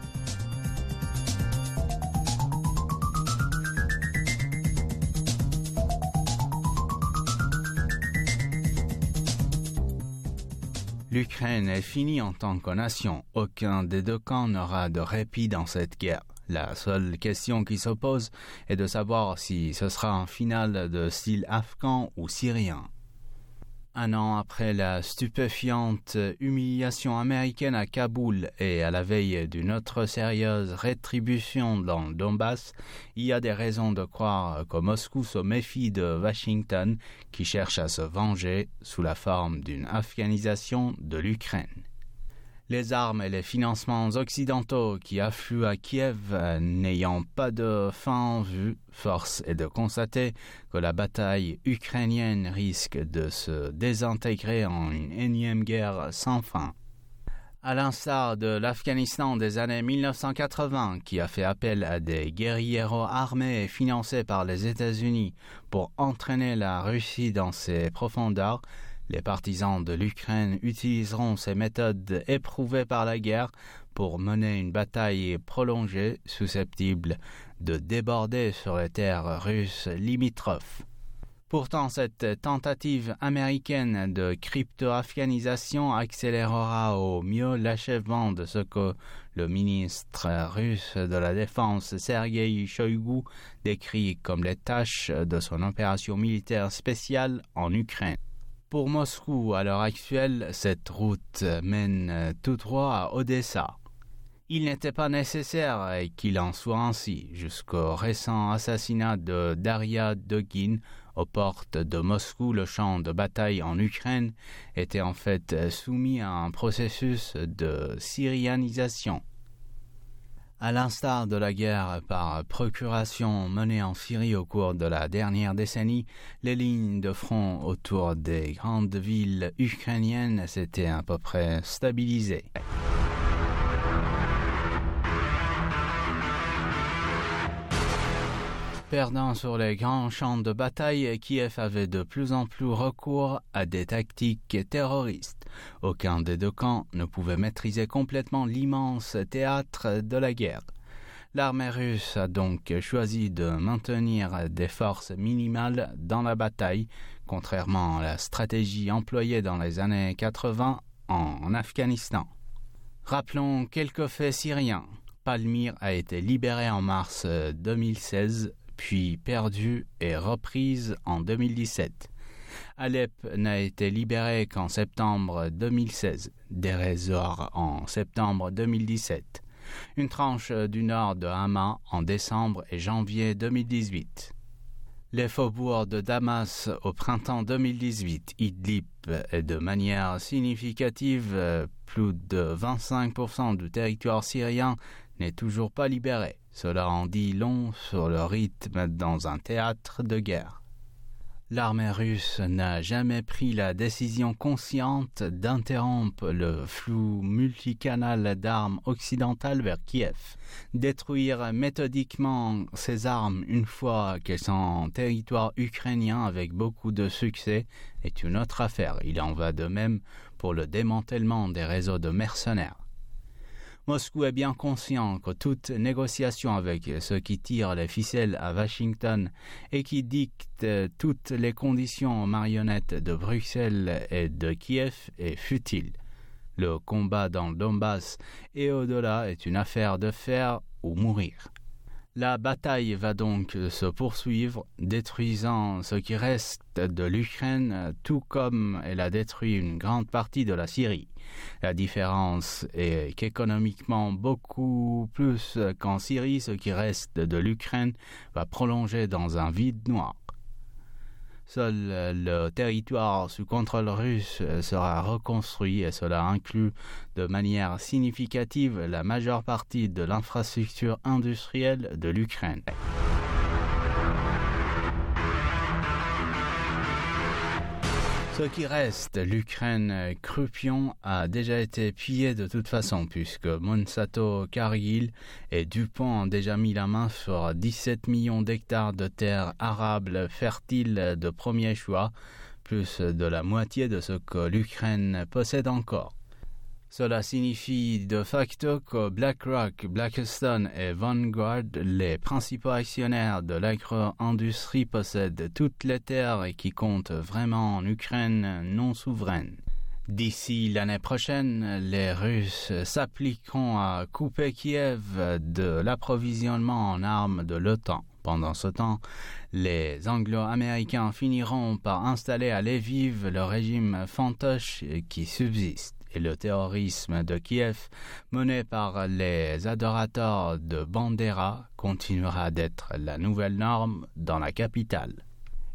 L'Ukraine est finie en tant que nation. Aucun des deux camps n'aura de répit dans cette guerre. La seule question qui se pose est de savoir si ce sera un final de style afghan ou syrien. Un an après la stupéfiante humiliation américaine à Kaboul et à la veille d'une autre sérieuse rétribution dans le Donbass, il y a des raisons de croire que Moscou se méfie de Washington qui cherche à se venger sous la forme d'une afghanisation de l'Ukraine. Les armes et les financements occidentaux qui affluent à Kiev n'ayant pas de fin en vue, force est de constater que la bataille ukrainienne risque de se désintégrer en une énième guerre sans fin. À l'instar de l'Afghanistan des années 1980, qui a fait appel à des guérilleros armés et financés par les États-Unis pour entraîner la Russie dans ses profondeurs, les partisans de l'Ukraine utiliseront ces méthodes éprouvées par la guerre pour mener une bataille prolongée susceptible de déborder sur les terres russes limitrophes. Pourtant, cette tentative américaine de crypto-afghanisation accélérera au mieux l'achèvement de ce que le ministre russe de la Défense Sergueï Shoïgu décrit comme les tâches de son opération militaire spéciale en Ukraine. Pour Moscou, à l'heure actuelle, cette route mène tout droit à Odessa. Il n'était pas nécessaire qu'il en soit ainsi jusqu'au récent assassinat de Daria Dugin aux portes de Moscou. Le champ de bataille en Ukraine était en fait soumis à un processus de syrianisation. À l'instar de la guerre par procuration menée en Syrie au cours de la dernière décennie, les lignes de front autour des grandes villes ukrainiennes s'étaient à peu près stabilisées. Perdant sur les grands champs de bataille, Kiev avait de plus en plus recours à des tactiques terroristes. Aucun des deux camps ne pouvait maîtriser complètement l'immense théâtre de la guerre. L'armée russe a donc choisi de maintenir des forces minimales dans la bataille, contrairement à la stratégie employée dans les années 80 en Afghanistan. Rappelons quelques faits syriens. Palmyre a été libérée en mars 2016, puis perdue et reprise en 2017. Alep n'a été libérée qu'en septembre 2016, Deir ez-Zor en septembre 2017, une tranche du nord de Hama en décembre et janvier 2018. Les faubourgs de Damas au printemps 2018, Idlib est de manière significative, plus de 25% du territoire syrien n'est toujours pas libéré. Cela en dit long sur le rythme dans un théâtre de guerre. L'armée russe n'a jamais pris la décision consciente d'interrompre le flux multicanal d'armes occidentales vers Kiev. Détruire méthodiquement ces armes une fois qu'elles sont en territoire ukrainien avec beaucoup de succès est une autre affaire. Il en va de même pour le démantèlement des réseaux de mercenaires. Moscou est bien conscient que toute négociation avec ceux qui tirent les ficelles à Washington et qui dictent toutes les conditions aux marionnettes de Bruxelles et de Kiev est futile. Le combat dans le Donbass et au-delà est une affaire de faire ou mourir. La bataille va donc se poursuivre, détruisant ce qui reste de l'Ukraine, tout comme elle a détruit une grande partie de la Syrie. La différence est qu'économiquement, beaucoup plus qu'en Syrie, ce qui reste de l'Ukraine va prolonger dans un vide noir. Seul le territoire sous contrôle russe sera reconstruit et cela inclut de manière significative la majeure partie de l'infrastructure industrielle de l'Ukraine. Ce qui reste, l'Ukraine croupion, a déjà été pillé de toute façon puisque Monsanto, Cargill et DuPont ont déjà mis la main sur 17 millions d'hectares de terres arables fertiles de premier choix, plus de la moitié de ce que l'Ukraine possède encore. Cela signifie de facto que BlackRock, Blackstone et Vanguard, les principaux actionnaires de l'agro-industrie, possèdent toutes les terres qui comptent vraiment en Ukraine non souveraine. D'ici l'année prochaine, les Russes s'appliqueront à couper Kiev de l'approvisionnement en armes de l'OTAN. Pendant ce temps, les Anglo-Américains finiront par installer à Lviv le régime fantoche qui subsiste. Et le terrorisme de Kiev, mené par les adorateurs de Bandera, continuera d'être la nouvelle norme dans la capitale.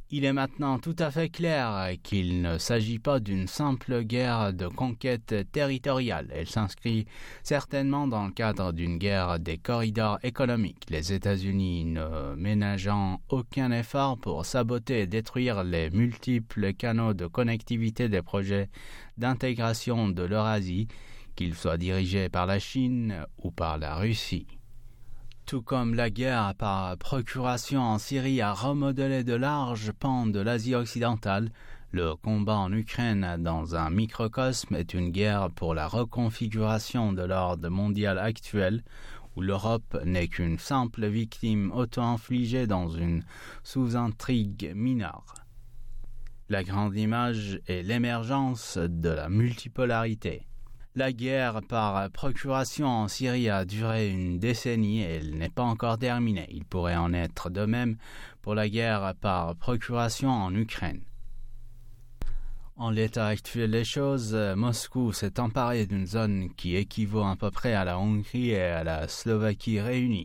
Il est maintenant tout à fait clair qu'il ne s'agit pas d'une simple guerre de conquête territoriale. Elle s'inscrit certainement dans le cadre d'une guerre des corridors économiques, les États-Unis ne ménageant aucun effort pour saboter et détruire les multiples canaux de connectivité des projets d'intégration de l'Eurasie, qu'ils soient dirigés par la Chine ou par la Russie. Tout comme la guerre par procuration en Syrie a remodelé de larges pans de l'Asie occidentale, le combat en Ukraine dans un microcosme est une guerre pour la reconfiguration de l'ordre mondial actuel, où l'Europe n'est qu'une simple victime auto-infligée dans une sous-intrigue mineure. La grande image est l'émergence de la multipolarité. La guerre par procuration en Syrie a duré une décennie et elle n'est pas encore terminée. Il pourrait en être de même pour la guerre par procuration en Ukraine. En l'état actuel des choses, Moscou s'est emparé d'une zone qui équivaut à peu près à la Hongrie et à la Slovaquie réunies.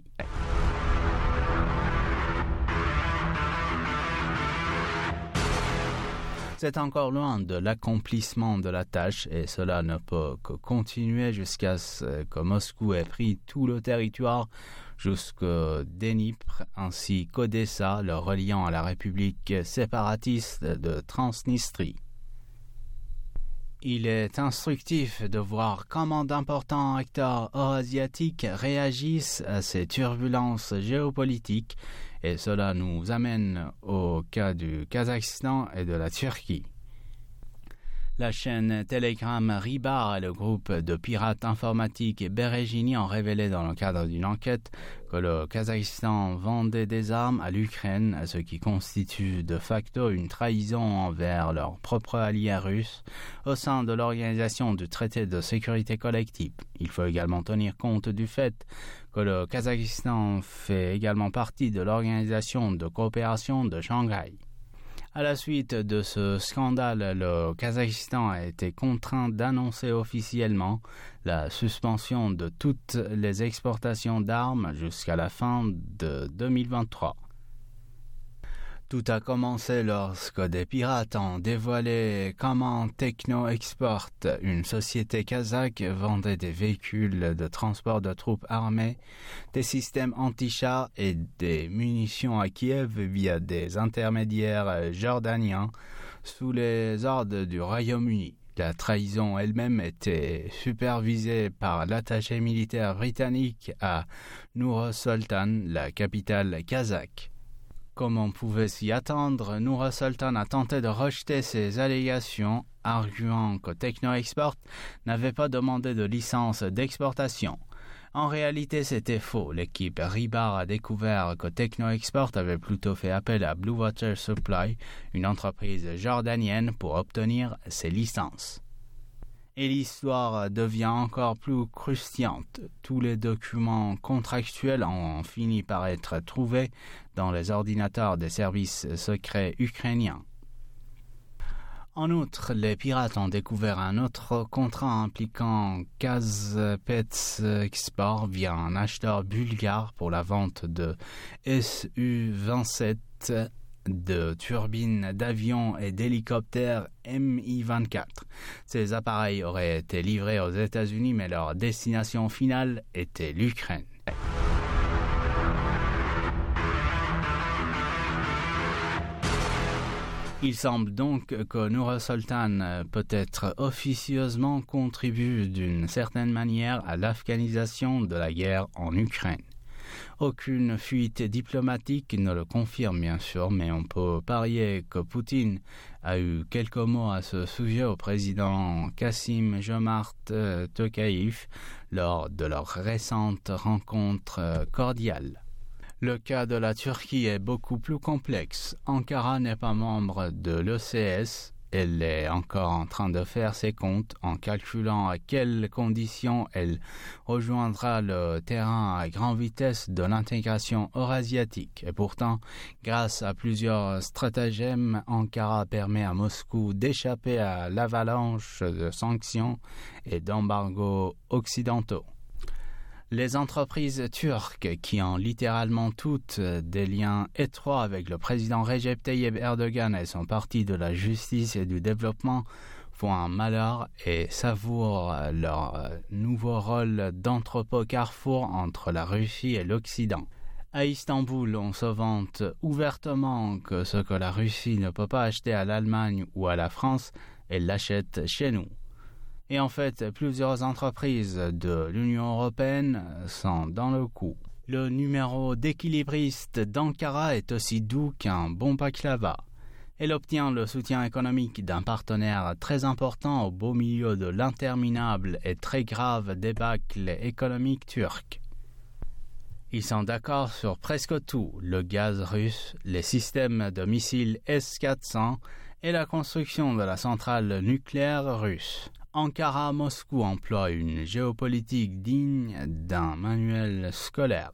C'est encore loin de l'accomplissement de la tâche et cela ne peut que continuer jusqu'à ce que Moscou ait pris tout le territoire jusqu'au Dnipr ainsi qu'Odessa, le reliant à la République séparatiste de Transnistrie. Il est instructif de voir comment d'importants acteurs eurasiatiques réagissent à ces turbulences géopolitiques et cela nous amène au cas du Kazakhstan et de la Turquie. La chaîne Telegram Ribar et le groupe de pirates informatiques Berejini ont révélé dans le cadre d'une enquête que le Kazakhstan vendait des armes à l'Ukraine, ce qui constitue de facto une trahison envers leur propre allié russe au sein de l'organisation du traité de sécurité collective. Il faut également tenir compte du fait que le Kazakhstan fait également partie de l'organisation de coopération de Shanghai. À la suite de ce scandale, le Kazakhstan a été contraint d'annoncer officiellement la suspension de toutes les exportations d'armes jusqu'à la fin de 2023. Tout a commencé lorsque des pirates ont dévoilé comment Techno Export, une société kazakh, vendait des véhicules de transport de troupes armées, des systèmes anti-chars et des munitions à Kiev via des intermédiaires jordaniens sous les ordres du Royaume-Uni. La trahison elle-même était supervisée par l'attaché militaire britannique à Nur-Sultan, la capitale kazakh. Comme on pouvait s'y attendre, Nur-Sultan a tenté de rejeter ces allégations, arguant que Techno Export n'avait pas demandé de licence d'exportation. En réalité, c'était faux. L'équipe Ribar a découvert que Techno Export avait plutôt fait appel à Blue Water Supply, une entreprise jordanienne, pour obtenir ses licences. Et l'histoire devient encore plus croustillante. Tous les documents contractuels ont fini par être trouvés dans les ordinateurs des services secrets ukrainiens. En outre, les pirates ont découvert un autre contrat impliquant Kazpets-Export via un acheteur bulgare pour la vente de Su-27 de turbines d'avions et d'hélicoptères Mi-24. Ces appareils auraient été livrés aux États-Unis, mais leur destination finale était l'Ukraine. Il semble donc que Nur-Sultan peut-être officieusement contribue d'une certaine manière à l'afghanisation de la guerre en Ukraine. Aucune fuite diplomatique ne le confirme bien sûr, mais on peut parier que Poutine a eu quelques mots à ce sujet au président Kassim-Jomart Tokayev lors de leur récente rencontre cordiale. Le cas de la Turquie est beaucoup plus complexe. Ankara n'est pas membre de l'OCS. Elle est encore en train de faire ses comptes en calculant à quelles conditions elle rejoindra le terrain à grande vitesse de l'intégration eurasiatique. Et pourtant, grâce à plusieurs stratagèmes, Ankara permet à Moscou d'échapper à l'avalanche de sanctions et d'embargos occidentaux. Les entreprises turques, qui ont littéralement toutes des liens étroits avec le président Recep Tayyip Erdogan et son parti de la justice et du développement, font un malheur et savourent leur nouveau rôle d'entrepôt carrefour entre la Russie et l'Occident. À Istanbul, on se vante ouvertement que ce que la Russie ne peut pas acheter à l'Allemagne ou à la France, elle l'achète chez nous. Et en fait, plusieurs entreprises de l'Union européenne sont dans le coup. Le numéro d'équilibriste d'Ankara est aussi doux qu'un bon baklava. Elle obtient le soutien économique d'un partenaire très important au beau milieu de l'interminable et très grave débâcle économique turc. Ils sont d'accord sur presque tout, le gaz russe, les systèmes de missiles S-400 et la construction de la centrale nucléaire russe. Ankara-Moscou emploie une géopolitique digne d'un manuel scolaire.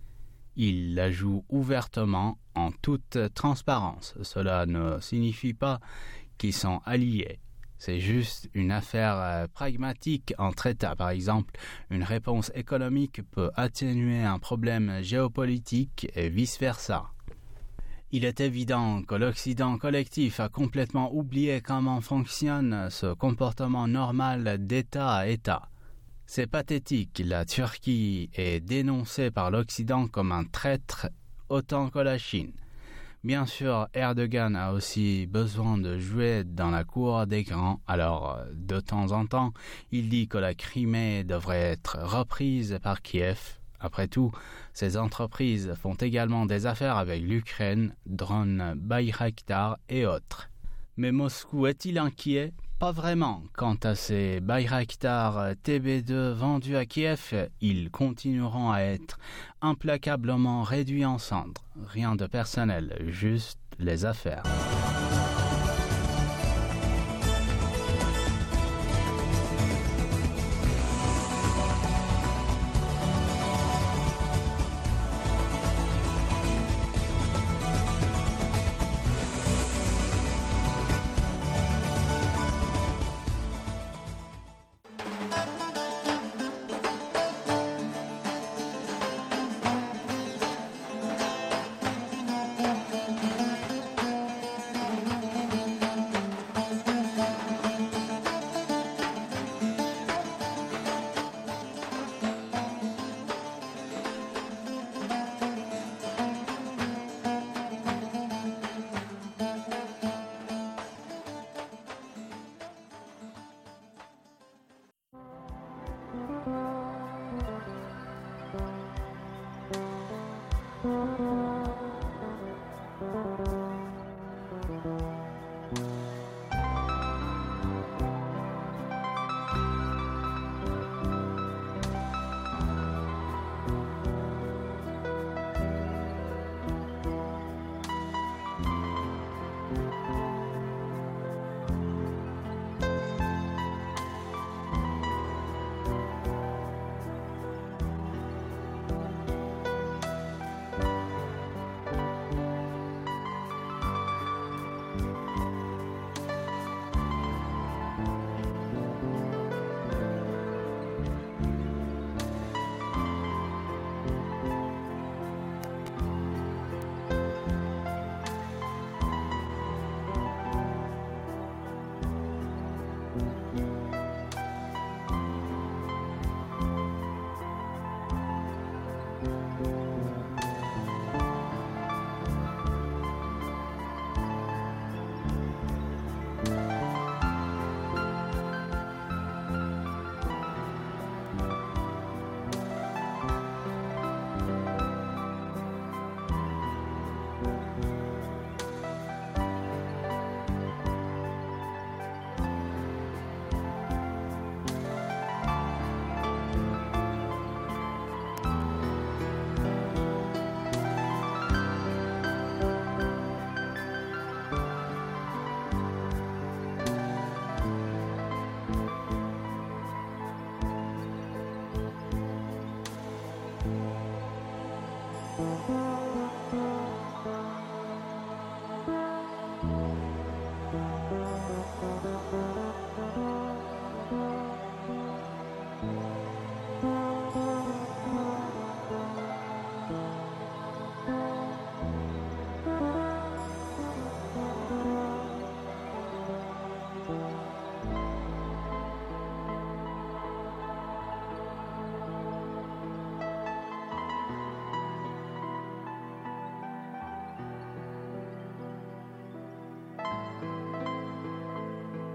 Il la joue ouvertement en toute transparence. Cela ne signifie pas qu'ils sont alliés. C'est juste une affaire pragmatique entre États. Par exemple, une réponse économique peut atténuer un problème géopolitique et vice-versa. Il est évident que l'Occident collectif a complètement oublié comment fonctionne ce comportement normal d'État à État. C'est pathétique, la Turquie est dénoncée par l'Occident comme un traître autant que la Chine. Bien sûr, Erdogan a aussi besoin de jouer dans la cour des grands, alors de temps en temps, il dit que la Crimée devrait être reprise par Kiev. Après tout, ces entreprises font également des affaires avec l'Ukraine, drones Bayraktar et autres. Mais Moscou est-il inquiet ? Pas vraiment. Quant à ces Bayraktar TB2 vendus à Kiev, ils continueront à être implacablement réduits en cendres. Rien de personnel, juste les affaires.